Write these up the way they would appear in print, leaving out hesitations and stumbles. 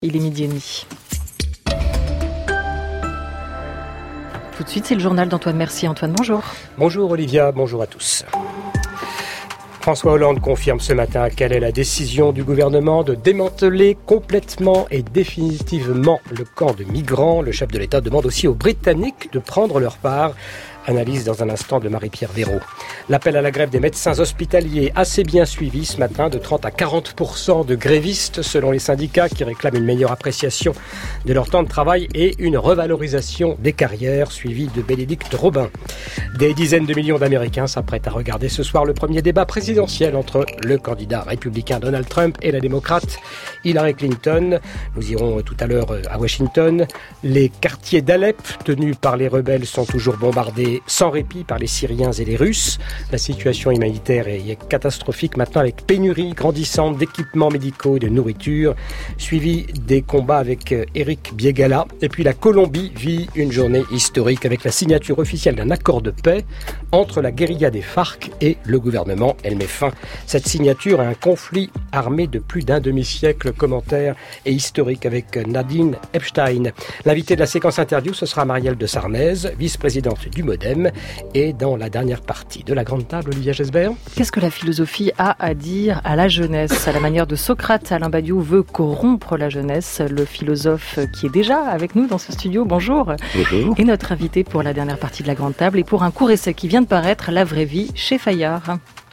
il est 12h30. Tout de suite, c'est le journal d'Antoine Mercier. Antoine, bonjour. Bonjour Olivia, bonjour à tous. François Hollande confirme ce matin quelle est la décision du gouvernement de démanteler complètement et définitivement le camp de migrants. Le chef de l'État demande aussi aux Britanniques de prendre leur part. Analyse dans un instant de Marie-Pierre Véraud. L'appel à la grève des médecins hospitaliers assez bien suivi ce matin, de 30 à 40% de grévistes selon les syndicats qui réclament une meilleure appréciation de leur temps de travail et une revalorisation des carrières suivie de Bénédicte Robin. Des dizaines de millions d'Américains s'apprêtent à regarder ce soir le premier débat présidentiel entre le candidat républicain Donald Trump et la démocrate Hillary Clinton. Nous irons tout à l'heure à Washington. Les quartiers d'Alep tenus par les rebelles sont toujours bombardés sans répit par les Syriens et les Russes. La situation humanitaire est catastrophique maintenant avec pénurie grandissante d'équipements médicaux et de nourriture, suivi des combats avec Eric Biegala. Et puis la Colombie vit une journée historique avec la signature officielle d'un accord de paix entre la guérilla des FARC et le gouvernement. Elle met fin, cette signature, à un conflit armé de plus d'un demi-siècle. Commentaire et historique avec Nadine Epstein. L'invité de la séquence interview, ce sera Marielle de Sarnez, vice-présidente du MoDem. Et dans la dernière partie de la grande table, Olivia Gesbert. Qu'est-ce que la philosophie a à dire à la jeunesse ? À la manière de Socrate, Alain Badiou veut corrompre la jeunesse. Le philosophe qui est déjà avec nous dans ce studio, bonjour. Bonjour. Et notre invité pour la dernière partie de la grande table et pour un court essai qui vient de paraître, La vraie vie chez Fayard.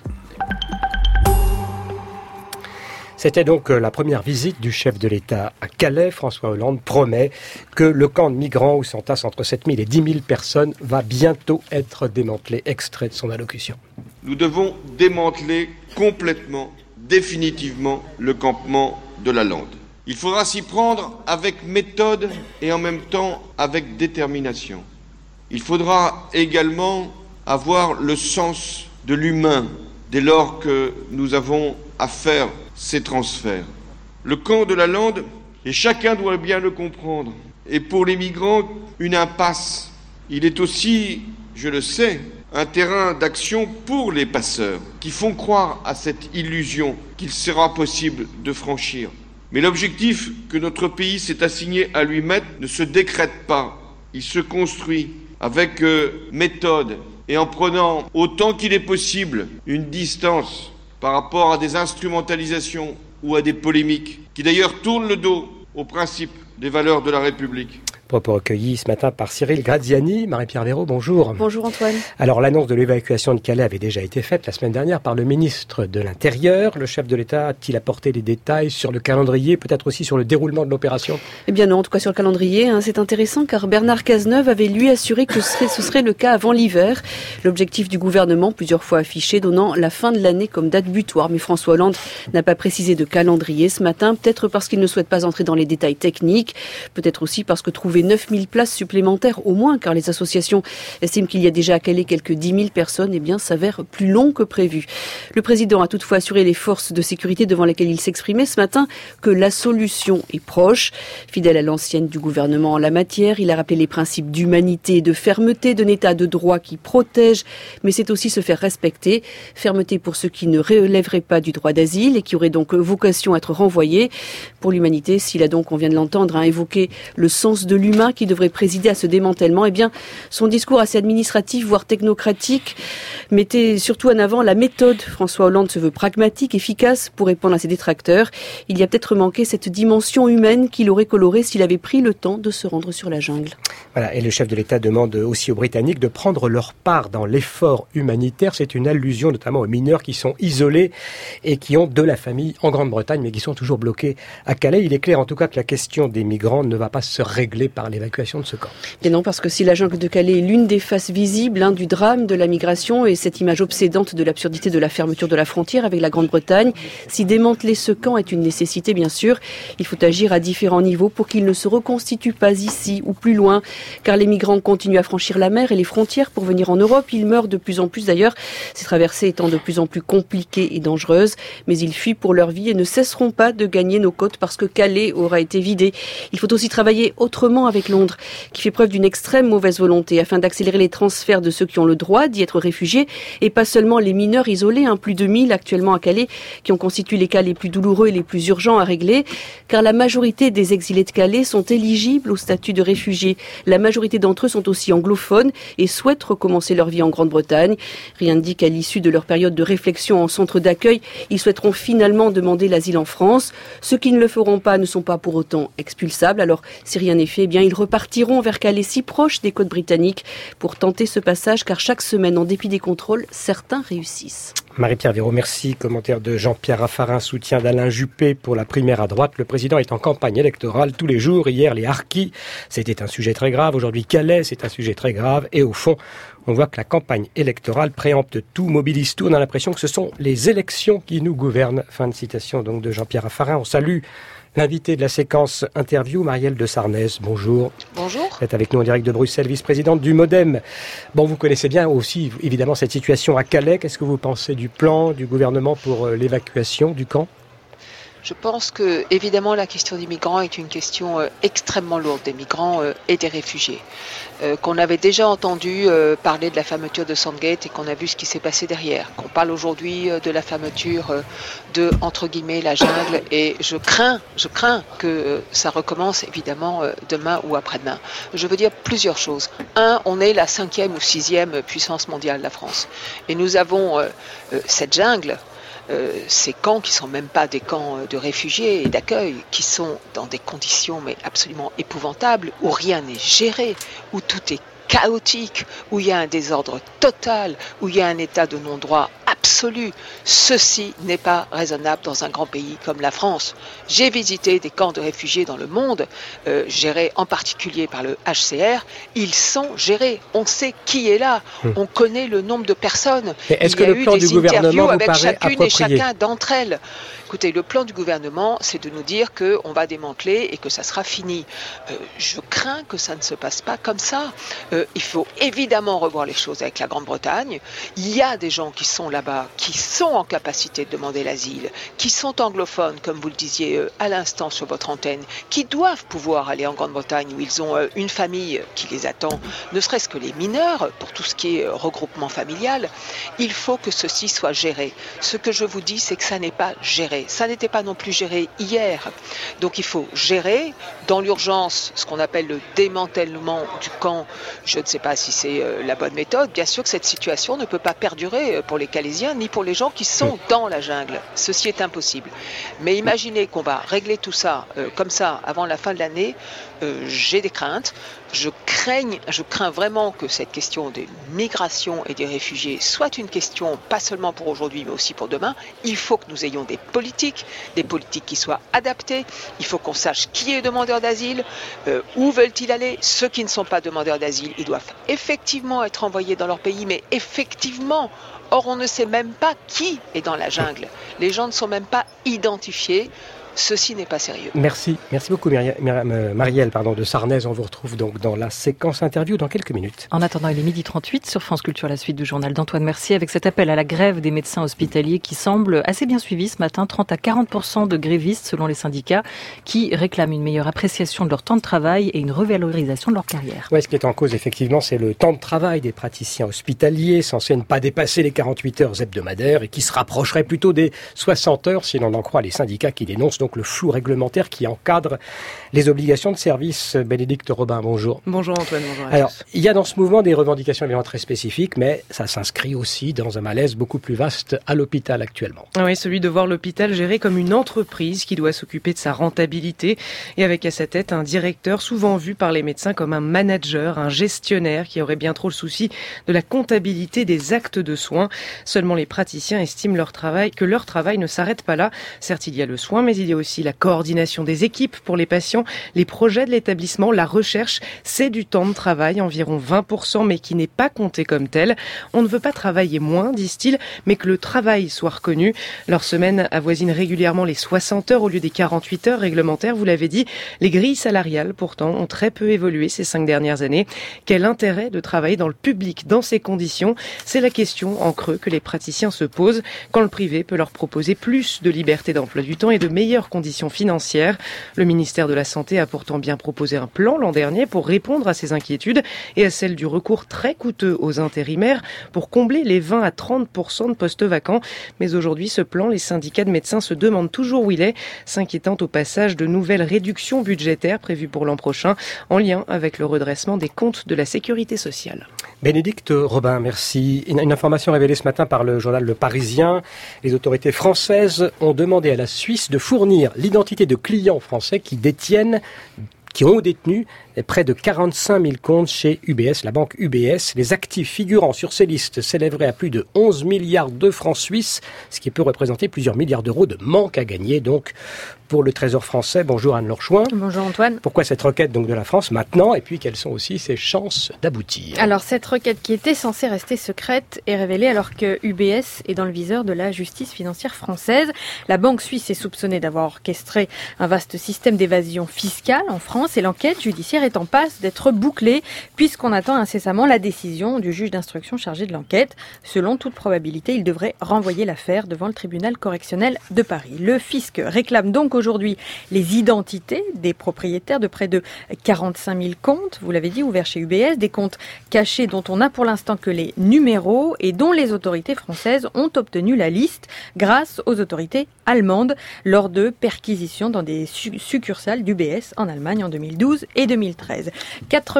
C'était donc la première visite du chef de l'État à Calais. François Hollande promet que le camp de migrants où s'entassent entre 7 000 et 10 000 personnes va bientôt être démantelé. Extrait de son allocution. Nous devons démanteler complètement, définitivement, le campement de la Lande. Il faudra s'y prendre avec méthode et en même temps avec détermination. Il faudra également avoir le sens de l'humain dès lors que nous avons à faire ces transferts. Le camp de la Lande, et chacun doit bien le comprendre, est pour les migrants une impasse. Il est aussi, je le sais, un terrain d'action pour les passeurs, qui font croire à cette illusion qu'il sera possible de franchir. Mais l'objectif que notre pays s'est assigné à lui-même ne se décrète pas. Il se construit avec méthode et en prenant autant qu'il est possible une distance par rapport à des instrumentalisations ou à des polémiques qui d'ailleurs tournent le dos aux principes des valeurs de la République. Propos recueillis ce matin par Cyril Graziani. Marie-Pierre Véraud, bonjour. Bonjour Antoine. Alors l'annonce de l'évacuation de Calais avait déjà été faite la semaine dernière par le ministre de l'Intérieur. Le chef de l'État a-t-il apporté des détails sur le calendrier, peut-être aussi sur le déroulement de l'opération ? Eh bien non, en tout cas sur le calendrier, c'est intéressant car Bernard Cazeneuve avait lui assuré que ce serait le cas avant l'hiver. L'objectif du gouvernement, plusieurs fois affiché, donnant la fin de l'année comme date butoir. Mais François Hollande n'a pas précisé de calendrier ce matin, peut-être parce qu'il ne souhaite pas entrer dans les détails techniques, peut-être aussi parce que trouver 9000 places supplémentaires au moins, car les associations estiment qu'il y a déjà à Calais quelques 10 000 personnes, eh bien, s'avère plus long que prévu. Le président a toutefois assuré les forces de sécurité devant lesquelles il s'exprimait ce matin que la solution est proche. Fidèle à l'ancienne du gouvernement en la matière, il a rappelé les principes d'humanité et de fermeté d'un état de droit qui protège, mais c'est aussi se faire respecter. Fermeté pour ceux qui ne relèveraient pas du droit d'asile et qui auraient donc vocation à être renvoyés. Pour l'humanité, s'il a donc, on vient de l'entendre, évoqué le sens de l'humain qui devrait présider à ce démantèlement, eh bien, son discours assez administratif, voire technocratique, mettait surtout en avant la méthode. François Hollande se veut pragmatique, efficace pour répondre à ses détracteurs. Il y a peut-être manqué cette dimension humaine qu'il aurait colorée s'il avait pris le temps de se rendre sur la jungle. Voilà, et le chef de l'État demande aussi aux Britanniques de prendre leur part dans l'effort humanitaire. C'est une allusion notamment aux mineurs qui sont isolés et qui ont de la famille en Grande-Bretagne, mais qui sont toujours bloqués à Calais. Il est clair en tout cas que la question des migrants ne va pas se régler par l'évacuation de ce camp. Et non, parce que si la jungle de Calais est l'une des faces visibles du drame de la migration et cette image obsédante de l'absurdité de la fermeture de la frontière avec la Grande-Bretagne, si démanteler ce camp est une nécessité, bien sûr, il faut agir à différents niveaux pour qu'il ne se reconstitue pas ici ou plus loin, car les migrants continuent à franchir la mer et les frontières pour venir en Europe. Ils meurent de plus en plus d'ailleurs, ces traversées étant de plus en plus compliquées et dangereuses, mais ils fuient pour leur vie et ne cesseront pas de gagner nos côtes parce que Calais aura été vidé. Il faut aussi travailler autrement notamment avec Londres, qui fait preuve d'une extrême mauvaise volonté afin d'accélérer les transferts de ceux qui ont le droit d'y être réfugiés et pas seulement les mineurs isolés, plus de 1000 actuellement à Calais, qui ont constitué les cas les plus douloureux et les plus urgents à régler, car la majorité des exilés de Calais sont éligibles au statut de réfugiés. La majorité d'entre eux sont aussi anglophones et souhaitent recommencer leur vie en Grande-Bretagne. Rien ne dit qu'à l'issue de leur période de réflexion en centre d'accueil, ils souhaiteront finalement demander l'asile en France. Ceux qui ne le feront pas ne sont pas pour autant expulsables. Alors, si rien n'est fait, ils repartiront vers Calais, si proche des côtes britanniques, pour tenter ce passage, car chaque semaine, en dépit des contrôles, certains réussissent. Marie-Pierre Véraud, merci. Commentaire de Jean-Pierre Raffarin, soutien d'Alain Juppé pour la primaire à droite. Le président est en campagne électorale tous les jours. Hier, les harkis, c'était un sujet très grave. Aujourd'hui, Calais, c'est un sujet très grave. Et au fond, on voit que la campagne électorale préempte tout, mobilise tout. On a l'impression que ce sont les élections qui nous gouvernent. Fin de citation donc de Jean-Pierre Raffarin. On salue l'invité de la séquence interview, Marielle de Sarnez. Bonjour. Bonjour. Vous êtes avec nous en direct de Bruxelles, vice-présidente du MoDem. Bon, vous connaissez bien aussi, évidemment, cette situation à Calais. Qu'est-ce que vous pensez du plan du gouvernement pour l'évacuation du camp ? Je pense que, évidemment, la question des migrants est une question extrêmement lourde, des migrants et des réfugiés. Qu'on avait déjà entendu parler de la fermeture de Sandgate et qu'on a vu ce qui s'est passé derrière. Qu'on parle aujourd'hui de la fermeture de, entre guillemets, la jungle. Et je crains que ça recommence, évidemment, demain ou après-demain. Je veux dire plusieurs choses. Un, on est la 5e ou 6e puissance mondiale, la France. Et nous avons cette jungle, ces camps qui sont même pas des camps de réfugiés et d'accueil, qui sont dans des conditions mais absolument épouvantables, où rien n'est géré, où tout est chaotique, où il y a un désordre total, où il y a un état de non-droit absolu. Ceci n'est pas raisonnable dans un grand pays comme la France. J'ai visité des camps de réfugiés dans le monde, gérés en particulier par le HCR. Ils sont gérés. On sait qui est là. On connaît le nombre de personnes. Mais est-ce que le plan du gouvernement vous paraît chacune approprié ? et chacun d'entre elles. Écoutez, le plan du gouvernement, c'est de nous dire qu'on va démanteler et que ça sera fini. Je crains que ça ne se passe pas comme ça. Il faut évidemment revoir les choses avec la Grande-Bretagne. Il y a des gens qui sont là-bas, qui sont en capacité de demander l'asile, qui sont anglophones, comme vous le disiez à l'instant sur votre antenne, qui doivent pouvoir aller en Grande-Bretagne où ils ont une famille qui les attend, ne serait-ce que les mineurs, pour tout ce qui est regroupement familial. Il faut que ceci soit géré. Ce que je vous dis, c'est que ça n'est pas géré. Ça n'était pas non plus géré hier. Donc il faut gérer dans l'urgence ce qu'on appelle le démantèlement du camp. Je ne sais pas si c'est la bonne méthode. Bien sûr que cette situation ne peut pas perdurer pour les Calaisiens ni pour les gens qui sont dans la jungle. Ceci est impossible. Mais imaginez qu'on va régler tout ça comme ça avant la fin de l'année. J'ai des craintes. Je crains vraiment que cette question des migrations et des réfugiés soit une question pas seulement pour aujourd'hui mais aussi pour demain. Il faut que nous ayons des politiques qui soient adaptées. Il faut qu'on sache qui est demandeur d'asile, où veulent-ils aller. Ceux qui ne sont pas demandeurs d'asile, ils doivent effectivement être envoyés dans leur pays, mais effectivement. Or, on ne sait même pas qui est dans la jungle. Les gens ne sont même pas identifiés. Ceci n'est pas sérieux. Merci beaucoup Marielle de Sarnez. On vous retrouve donc dans la séquence interview dans quelques minutes. En attendant, il est 12h38 sur France Culture, la suite du journal d'Antoine Mercier avec cet appel à la grève des médecins hospitaliers qui semble assez bien suivi ce matin. 30 à 40% de grévistes selon les syndicats qui réclament une meilleure appréciation de leur temps de travail et une revalorisation de leur carrière. Oui, ce qui est en cause effectivement, c'est le temps de travail des praticiens hospitaliers, censé ne pas dépasser les 48 heures hebdomadaires et qui se rapprocherait plutôt des 60 heures si l'on en croit les syndicats qui dénoncent donc le flou réglementaire qui encadre les obligations de service. Bénédicte Robin, bonjour. Bonjour Antoine, bonjour à Alors, tous. il y a dans ce mouvement des revendications évidemment très spécifiques, mais ça s'inscrit aussi dans un malaise beaucoup plus vaste à l'hôpital actuellement. Oui, celui de voir l'hôpital géré comme une entreprise qui doit s'occuper de sa rentabilité et avec à sa tête un directeur souvent vu par les médecins comme un manager, un gestionnaire qui aurait bien trop le souci de la comptabilité des actes de soins. Seulement les praticiens estiment que leur travail ne s'arrête pas là. Certes, il y a le soin, mais il y a aussi la coordination des équipes pour les patients, les projets de l'établissement, la recherche, c'est du temps de travail, environ 20%, mais qui n'est pas compté comme tel. On ne veut pas travailler moins, disent-ils, mais que le travail soit reconnu. Leur semaine avoisine régulièrement les 60 heures au lieu des 48 heures réglementaires, vous l'avez dit. Les grilles salariales, pourtant, ont très peu évolué ces 5 dernières années. Quel intérêt de travailler dans le public dans ces conditions ? C'est la question en creux que les praticiens se posent quand le privé peut leur proposer plus de liberté d'emploi du temps et de meilleures meilleures conditions financières. Le ministère de la Santé a pourtant bien proposé un plan l'an dernier pour répondre à ces inquiétudes et à celle du recours très coûteux aux intérimaires pour combler les 20 à 30% de postes vacants. Mais aujourd'hui, ce plan, les syndicats de médecins se demandent toujours où il est, s'inquiétant au passage de nouvelles réductions budgétaires prévues pour l'an prochain, en lien avec le redressement des comptes de la sécurité sociale. Bénédicte Robin, merci. Une information révélée ce matin par le journal Le Parisien. Les autorités françaises ont demandé à la Suisse de fournir l'identité de clients français qui ont détenu près de 45 000 comptes chez UBS, la banque UBS. Les actifs figurant sur ces listes s'élèveraient à plus de 11 milliards de francs suisses, ce qui peut représenter plusieurs milliards d'euros de manque à gagner donc pour le Trésor français. Bonjour Anne-Laure Chouin. Bonjour Antoine. Pourquoi cette requête donc de la France maintenant, et puis quelles sont aussi ses chances d'aboutir? Alors cette requête qui était censée rester secrète est révélée alors que UBS est dans le viseur de la justice financière française. La banque suisse est soupçonnée d'avoir orchestré un vaste système d'évasion fiscale en France et l'enquête judiciaire est en passe d'être bouclée puisqu'on attend incessamment la décision du juge d'instruction chargé de l'enquête. Selon toute probabilité, il devrait renvoyer l'affaire devant le tribunal correctionnel de Paris. Le fisc réclame donc aujourd'hui les identités des propriétaires de près de 45 000 comptes, vous l'avez dit, ouverts chez UBS, des comptes cachés dont on n'a pour l'instant que les numéros et dont les autorités françaises ont obtenu la liste grâce aux autorités allemandes lors de perquisitions dans des succursales d'UBS en Allemagne en 2012 et 2013. 4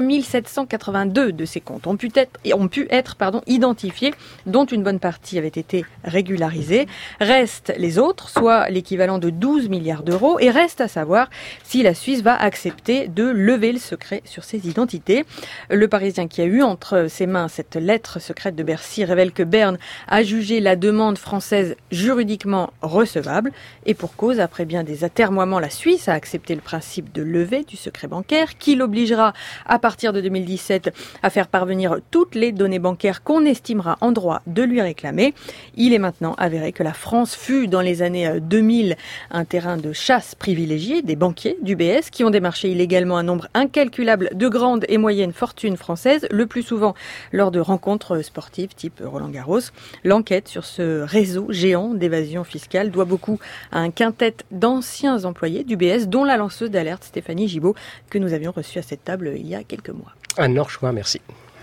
782 de ces comptes ont pu être identifiés, dont une bonne partie avait été régularisée. Restent les autres, soit l'équivalent de 12 milliards d'euros, et reste à savoir si la Suisse va accepter de lever le secret sur ces identités. Le Parisien, qui a eu entre ses mains cette lettre secrète de Bercy, révèle que Berne a jugé la demande française juridiquement recevable, et pour cause, après bien des atermoiements, la Suisse a accepté le principe de levée du secret bancaire, qui l'obligera à partir de 2017 à faire parvenir toutes les données bancaires qu'on estimera en droit de lui réclamer. Il est maintenant avéré que la France fut dans les années 2000 un terrain de chasse privilégié des banquiers d'UBS qui ont démarché illégalement un nombre incalculable de grandes et moyennes fortunes françaises, le plus souvent lors de rencontres sportives type Roland-Garros. L'enquête sur ce réseau géant d'évasion fiscale doit beaucoup à un quintet d'anciens employés d'UBS, dont la lanceuse d'alerte Stéphanie Gibaud, que nous avions reçue à cette table il y a quelques mois. Anne-Laure Chouin, merci.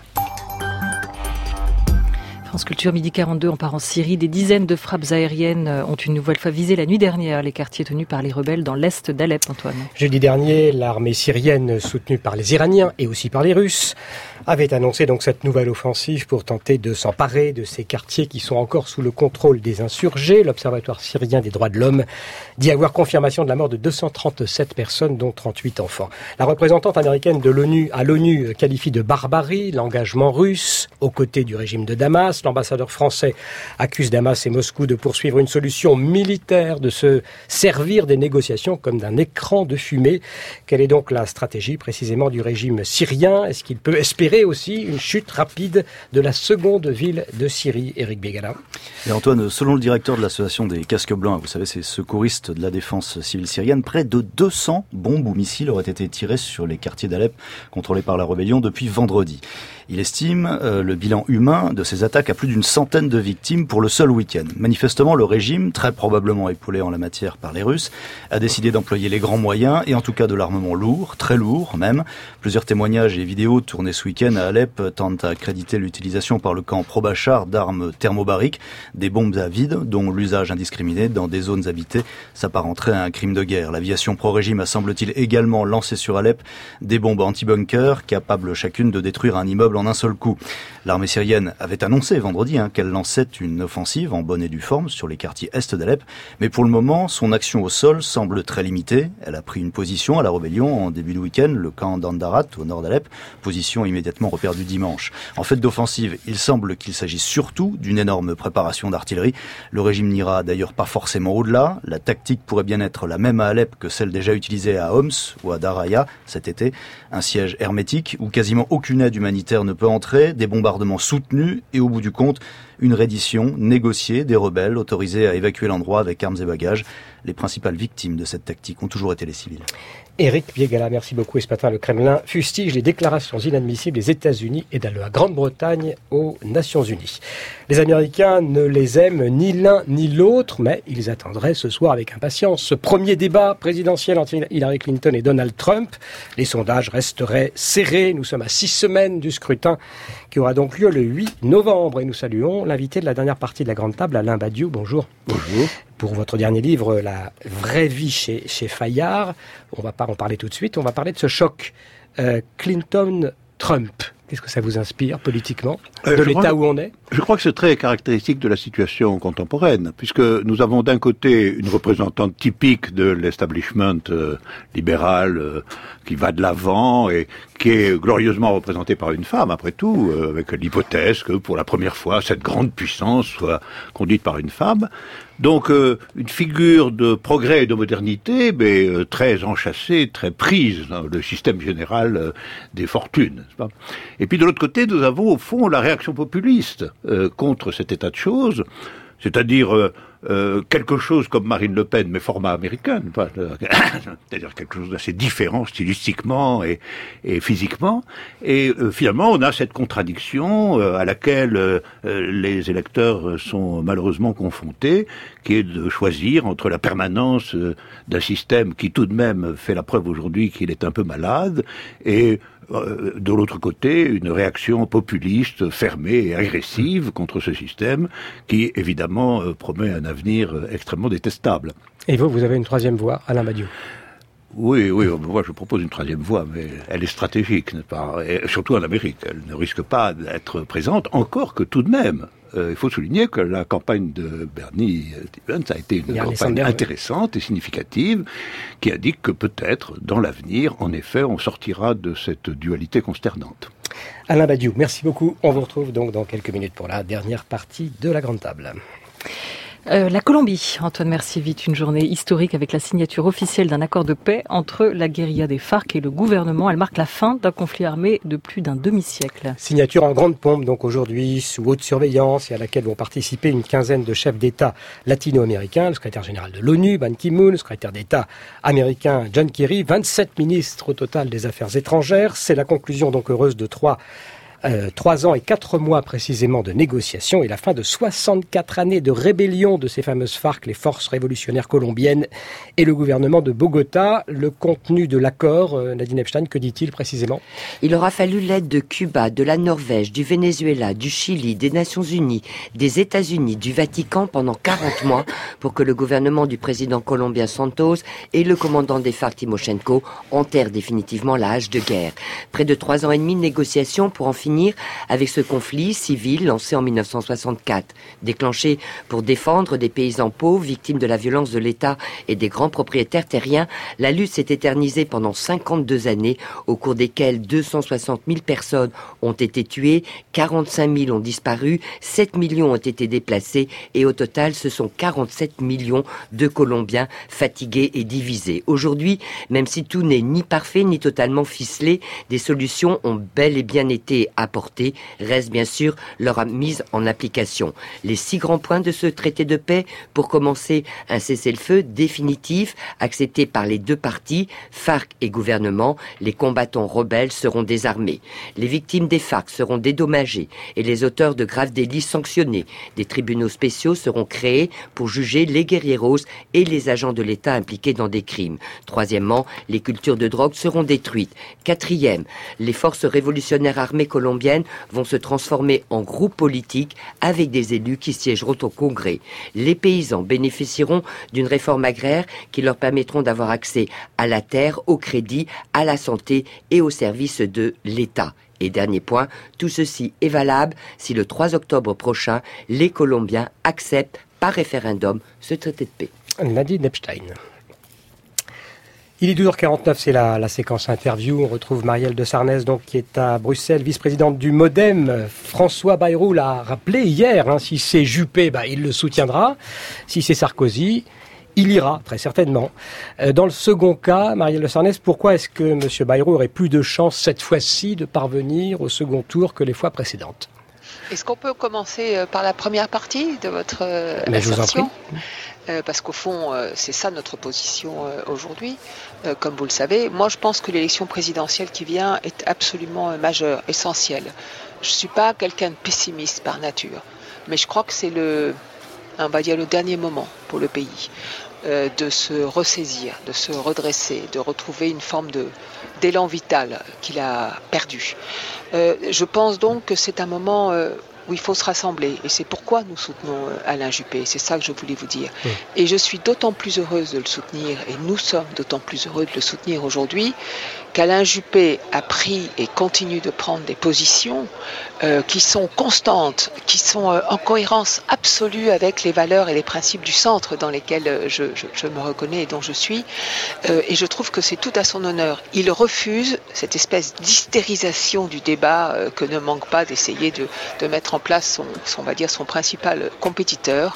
France Culture, midi 42, on part en Syrie. Des dizaines de frappes aériennes ont une nouvelle fois visé la nuit dernière les quartiers tenus par les rebelles dans l'est d'Alep, Antoine. Jeudi dernier, l'armée syrienne, soutenue par les Iraniens et aussi par les Russes, avait annoncé donc cette nouvelle offensive pour tenter de s'emparer de ces quartiers qui sont encore sous le contrôle des insurgés. L'Observatoire syrien des droits de l'homme dit avoir confirmation de la mort de 237 personnes, dont 38 enfants. La représentante américaine de l'ONU à l'ONU qualifie de barbarie l'engagement russe aux côtés du régime de Damas. L'ambassadeur français accuse Damas et Moscou de poursuivre une solution militaire, de se servir des négociations comme d'un écran de fumée. Quelle est donc la stratégie précisément du régime syrien? Est-ce qu'il peut espérer aussi une chute rapide de la seconde ville de Syrie? Éric Bégala. Et Antoine, selon le directeur de l'association des casques blancs, vous savez, ces secouristes de la défense civile syrienne, près de 200 bombes ou missiles auraient été tirés sur les quartiers d'Alep contrôlés par la rébellion depuis vendredi. Il estime le bilan humain de ces attaques à plus d'une centaine de victimes pour le seul week-end. Manifestement, le régime, très probablement épaulé en la matière par les Russes, a décidé d'employer les grands moyens et en tout cas de l'armement lourd, très lourd même. Plusieurs témoignages et vidéos tournés ce week-end à Alep tentent à accréditer l'utilisation par le camp pro-Bachar d'armes thermobariques, des bombes à vide dont l'usage indiscriminé dans des zones habitées s'apparenterait à un crime de guerre. L'aviation pro-régime a semble-t-il également lancé sur Alep des bombes anti-bunker capables chacune de détruire un immeuble en un seul coup. L'armée syrienne avait annoncé vendredi qu'elle lançait une offensive en bonne et due forme sur les quartiers est d'Alep, mais pour le moment, son action au sol semble très limitée. Elle a pris une position à la rébellion en début de week-end, le camp d'Andarat au nord d'Alep, position immédiatement reperdue dimanche. En fait d'offensive, il semble qu'il s'agisse surtout d'une énorme préparation d'artillerie. Le régime n'ira d'ailleurs pas forcément au-delà. La tactique pourrait bien être la même à Alep que celle déjà utilisée à Homs ou à Daraya cet été. Un siège hermétique où quasiment aucune aide humanitaire militaire ne peut entrer, des bombardements soutenus et au bout du compte, une reddition négociée des rebelles autorisés à évacuer l'endroit avec armes et bagages. Les principales victimes de cette tactique ont toujours été les civils. Éric Biégala, merci beaucoup. Et ce matin, le Kremlin fustige les déclarations inadmissibles des États-Unis et de la Grande-Bretagne aux Nations Unies. Les Américains ne les aiment ni l'un ni l'autre, mais ils attendraient ce soir avec impatience ce premier débat présidentiel entre Hillary Clinton et Donald Trump. Les sondages resteraient serrés. Nous sommes à 6 semaines du scrutin qui aura donc lieu le 8 novembre. Et nous saluons l'invité de la dernière partie de la Grande Table, Alain Badiou. Bonjour. Bonjour. Pour votre dernier livre, La vraie vie chez Fayard, on va pas en parler tout de suite, on va parler de ce choc Clinton-Trump. Qu'est-ce que ça vous inspire politiquement, de l'état où on est ? Je crois que c'est très caractéristique de la situation contemporaine, puisque nous avons d'un côté une représentante typique de l'establishment libéral qui va de l'avant et qui est glorieusement représentée par une femme, après tout, avec l'hypothèse que pour la première fois, cette grande puissance soit conduite par une femme. Donc une figure de progrès et de modernité, mais très enchâssée, très prise dans le système général des fortunes, n'est-ce pas ? Et puis de l'autre côté, nous avons au fond la réaction populiste contre cet état de choses, c'est-à-dire quelque chose comme Marine Le Pen, mais format américain, c'est-à-dire quelque chose d'assez différent stylistiquement et physiquement. Et finalement, on a cette contradiction à laquelle les électeurs sont malheureusement confrontés, qui est de choisir entre la permanence d'un système qui tout de même fait la preuve aujourd'hui qu'il est un peu malade, et de l'autre côté, une réaction populiste, fermée et agressive contre ce système qui, évidemment, promet un avenir extrêmement détestable. Et vous avez une troisième voie, Alain Badiou. Oui, moi je propose une troisième voie, mais elle est stratégique, n'est-ce pas ? Et surtout en Amérique, elle ne risque pas d'être présente, encore que tout de même. Il faut souligner que la campagne de Bernie Stevens a été une campagne intéressante et significative qui indique que peut-être, dans l'avenir, en effet, on sortira de cette dualité consternante. Alain Badiou, merci beaucoup. On vous retrouve donc dans quelques minutes pour la dernière partie de la Grande Table. La Colombie, Antoine Mercier, vit une journée historique avec la signature officielle d'un accord de paix entre la guérilla des FARC et le gouvernement. Elle marque la fin d'un conflit armé de plus d'un demi-siècle. Signature en grande pompe, donc aujourd'hui, sous haute surveillance, et à laquelle vont participer une quinzaine de chefs d'État latino-américains, le secrétaire général de l'ONU, Ban Ki-moon, le secrétaire d'État américain John Kerry, 27 ministres au total des Affaires étrangères. C'est la conclusion donc heureuse de 3 ans et 4 mois précisément de négociations et la fin de 64 années de rébellion de ces fameuses FARC, les forces révolutionnaires colombiennes et le gouvernement de Bogota. Le contenu de l'accord, Nadine Epstein, que dit-il précisément ? Il aura fallu l'aide de Cuba, de la Norvège, du Venezuela, du Chili, des Nations Unies, des États-Unis, du Vatican pendant 40 mois pour que le gouvernement du président colombien Santos et le commandant des FARC Timochenko enterrent définitivement la hache de guerre. Près de 3 ans et demi de négociations pour en finir avec ce conflit civil lancé en 1964, déclenché pour défendre des paysans pauvres victimes de la violence de l'État et des grands propriétaires terriens. La lutte s'est éternisée pendant 52 années, au cours desquelles 260 000 personnes ont été tuées, 45 000 ont disparu, 7 millions ont été déplacés et au total, ce sont 47 millions de Colombiens fatigués et divisés. Aujourd'hui, même si tout n'est ni parfait ni totalement ficelé, des solutions ont bel et bien été apportée, reste bien sûr leur mise en application. Les 6 grands points de ce traité de paix, pour commencer, un cessez-le-feu définitif, accepté par les 2 parties, FARC et gouvernement. Les combattants rebelles seront désarmés. Les victimes des FARC seront dédommagées et les auteurs de graves délits sanctionnés. Des tribunaux spéciaux seront créés pour juger les guerrieros et les agents de l'État impliqués dans des crimes. Troisièmement, les cultures de drogue seront détruites. Quatrième, les forces révolutionnaires armées colombiennes vont se transformer en groupe politique avec des élus qui siégeront au Congrès. Les paysans bénéficieront d'une réforme agraire qui leur permettront d'avoir accès à la terre, au crédit, à la santé et aux services de l'État. Et dernier point, tout ceci est valable si le 3 octobre prochain, les Colombiens acceptent par référendum ce traité de paix. Nadine Epstein. Il est 12h49, c'est la séquence interview. On retrouve Marielle de Sarnez, donc, qui est à Bruxelles, vice-présidente du MoDem. François Bayrou l'a rappelé hier, si c'est Juppé, il le soutiendra. Si c'est Sarkozy, il ira, très certainement. Dans le second cas, Marielle de Sarnez, pourquoi est-ce que M. Bayrou aurait plus de chance cette fois-ci de parvenir au second tour que les fois précédentes ? Est-ce qu'on peut commencer par la première partie de votre Mais je vous en prie. Parce qu'au fond, c'est ça notre position aujourd'hui. Comme vous le savez, moi je pense que l'élection présidentielle qui vient est absolument majeure, essentielle. Je ne suis pas quelqu'un de pessimiste par nature, mais je crois que c'est on va dire le dernier moment pour le pays de se ressaisir, de se redresser, de retrouver une forme d'élan vital qu'il a perdu. Je pense donc que c'est un moment où il faut se rassembler. Et c'est pourquoi nous soutenons Alain Juppé. C'est ça que je voulais vous dire. Oui. Et je suis d'autant plus heureuse de le soutenir, et nous sommes d'autant plus heureux de le soutenir aujourd'hui, qu'Alain Juppé a pris et continue de prendre des positions qui sont constantes, qui sont en cohérence absolue avec les valeurs et les principes du centre dans lesquels je me reconnais et dont je suis. Et je trouve que c'est tout à son honneur. Il refuse cette espèce d'hystérisation du débat que ne manque pas d'essayer de mettre en place son principal compétiteur.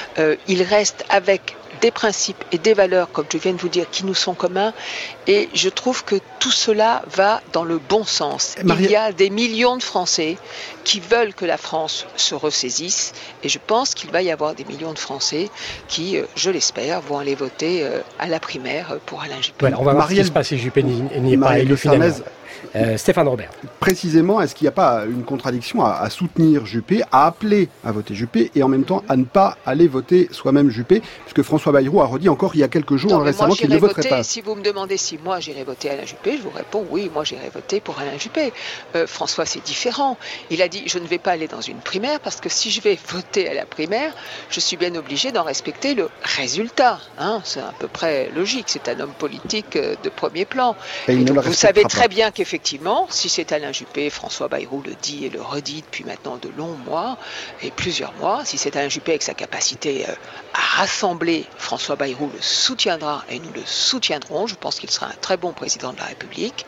Il reste avec des principes et des valeurs, comme je viens de vous dire, qui nous sont communs, et je trouve que tout cela va dans le bon sens. Il y a des millions de Français qui veulent que la France se ressaisisse, et je pense qu'il va y avoir des millions de Français qui, je l'espère, vont aller voter à la primaire pour Alain Juppé. Voilà, on va voir ce qui se passe si Juppé n'y est pas élu finalement. Stéphane Robert. Précisément, est-ce qu'il n'y a pas une contradiction à soutenir Juppé, à appeler à voter Juppé et en même temps à ne pas aller voter soi-même Juppé, puisque François Bayrou a redit encore il y a quelques jours récemment qu'il ne voterait pas. Si vous me demandez si moi j'irai voter Alain Juppé, je vous réponds oui, moi j'irai voter pour Alain Juppé. François, c'est différent. Il a dit je ne vais pas aller dans une primaire parce que si je vais voter à la primaire, je suis bien obligé d'en respecter le résultat. C'est à peu près logique. C'est un homme politique de premier plan. Et donc, vous savez très bien qu'effectivement, si c'est Alain Juppé, François Bayrou le dit et le redit depuis maintenant de longs mois et plusieurs mois, si c'est Alain Juppé avec sa capacité à rassembler, François Bayrou le soutiendra et nous le soutiendrons. Je pense qu'il sera un très bon président de la République.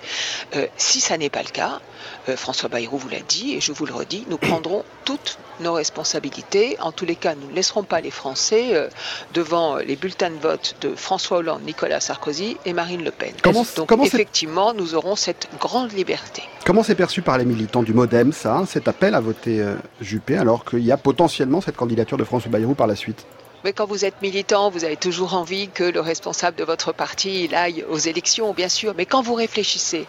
Si ça n'est pas le cas, François Bayrou vous l'a dit et je vous le redis, nous prendrons toutes nos responsabilités. En tous les cas, nous ne laisserons pas les Français devant les bulletins de vote de François Hollande, Nicolas Sarkozy et Marine Le Pen. Donc effectivement, nous aurons cette grande liberté. Comment c'est perçu par les militants du MoDem, cet appel à voter Juppé, alors qu'il y a potentiellement cette candidature de François Bayrou par la suite ? Mais quand vous êtes militant, vous avez toujours envie que le responsable de votre parti aille aux élections, bien sûr. Mais quand vous réfléchissez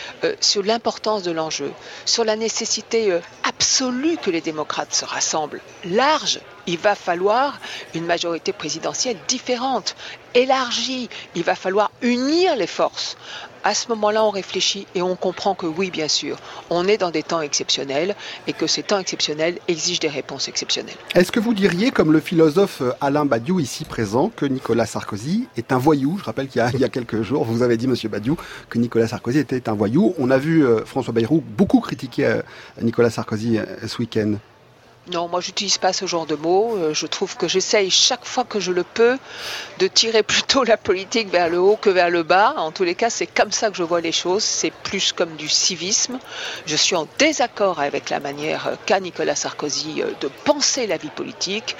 sur l'importance de l'enjeu, sur la nécessité absolue que les démocrates se rassemblent large, il va falloir une majorité présidentielle différente, élargie. Il va falloir unir les forces. À ce moment-là, on réfléchit et on comprend que oui, bien sûr, on est dans des temps exceptionnels et que ces temps exceptionnels exigent des réponses exceptionnelles. Est-ce que vous diriez, comme le philosophe Alain Badiou ici présent, que Nicolas Sarkozy est un voyou ? Je rappelle qu'il y a quelques jours, vous avez dit, monsieur Badiou, que Nicolas Sarkozy était un voyou. On a vu François Bayrou beaucoup critiquer Nicolas Sarkozy ce week-end. Non, moi j'utilise pas ce genre de mots. Je trouve que j'essaye chaque fois que je le peux de tirer plutôt la politique vers le haut que vers le bas. En tous les cas, c'est comme ça que je vois les choses. C'est plus comme du civisme. Je suis en désaccord avec la manière qu'a Nicolas Sarkozy de penser la vie politique,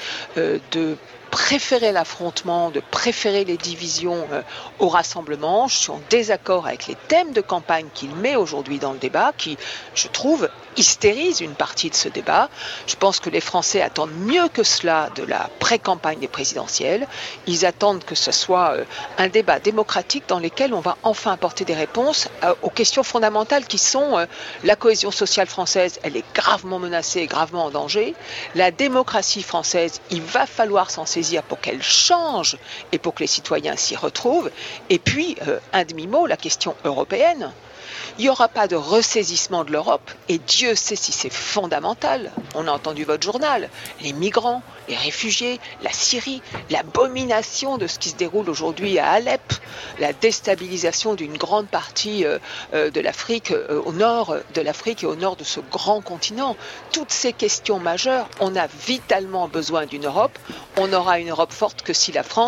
de préférer l'affrontement, de préférer les divisions au rassemblement. Je suis en désaccord avec les thèmes de campagne qu'il met aujourd'hui dans le débat, qui, je trouve, hystérisent une partie de ce débat. Je pense que les Français attendent mieux que cela de la pré-campagne des présidentielles. Ils attendent que ce soit un débat démocratique dans lequel on va enfin apporter des réponses aux questions fondamentales qui sont la cohésion sociale française, elle est gravement menacée, gravement en danger. La démocratie française, il va falloir s'en saisir pour qu'elle change et pour que les citoyens s'y retrouvent. Et puis, un demi-mot, la question européenne. Il n'y aura pas de ressaisissement de l'Europe et Dieu sait si c'est fondamental. On a entendu votre journal, les migrants, les réfugiés, la Syrie, l'abomination de ce qui se déroule aujourd'hui à Alep, la déstabilisation d'une grande partie de l'Afrique au nord de l'Afrique et au nord de ce grand continent. Toutes ces questions majeures, on a vitalement besoin d'une Europe. On n'aura une Europe forte que si la France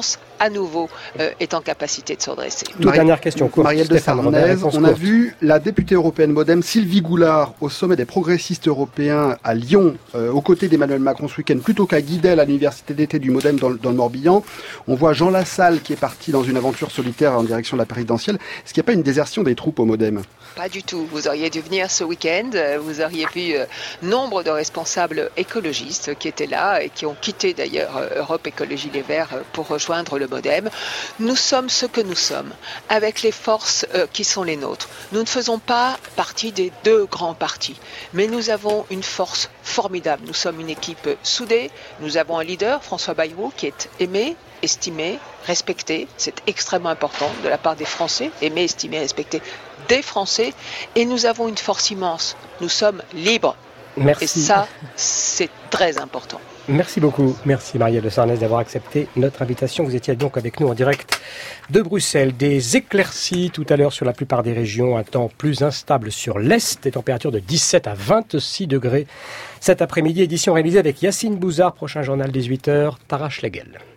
à nouveau, est en capacité de se redresser. Toute dernière question courte. Marielle de Sarnez, on a vu la députée européenne MoDem Sylvie Goulard au sommet des progressistes européens à Lyon, aux côtés d'Emmanuel Macron ce week-end, plutôt qu'à Guidel à l'université d'été du MoDem dans le Morbihan. On voit Jean Lassalle qui est parti dans une aventure solitaire en direction de la présidentielle. Est-ce qu'il n'y a pas une désertion des troupes au MoDem ? Pas du tout. Vous auriez dû venir ce week-end. Vous auriez vu nombre de responsables écologistes qui étaient là et qui ont quitté d'ailleurs Europe Écologie Les Verts pour rejoindre le MoDem. Nous sommes ce que nous sommes, avec les forces qui sont les nôtres. Nous ne faisons pas partie des deux grands partis, mais nous avons une force formidable. Nous sommes une équipe soudée. Nous avons un leader, François Bayrou, qui est aimé, estimé, respecté. C'est extrêmement important de la part des Français, aimé, estimé, respecté des Français. Et nous avons une force immense. Nous sommes libres. Merci. Et ça, c'est très important. Merci beaucoup. Merci Marielle de Sarnez d'avoir accepté notre invitation. Vous étiez donc avec nous en direct de Bruxelles. Des éclaircies tout à l'heure sur la plupart des régions. Un temps plus instable sur l'Est. Des températures de 17 à 26 degrés. Cet après-midi, édition réalisée avec Yacine Bouzard. Prochain journal 18h, Tara Schlegel.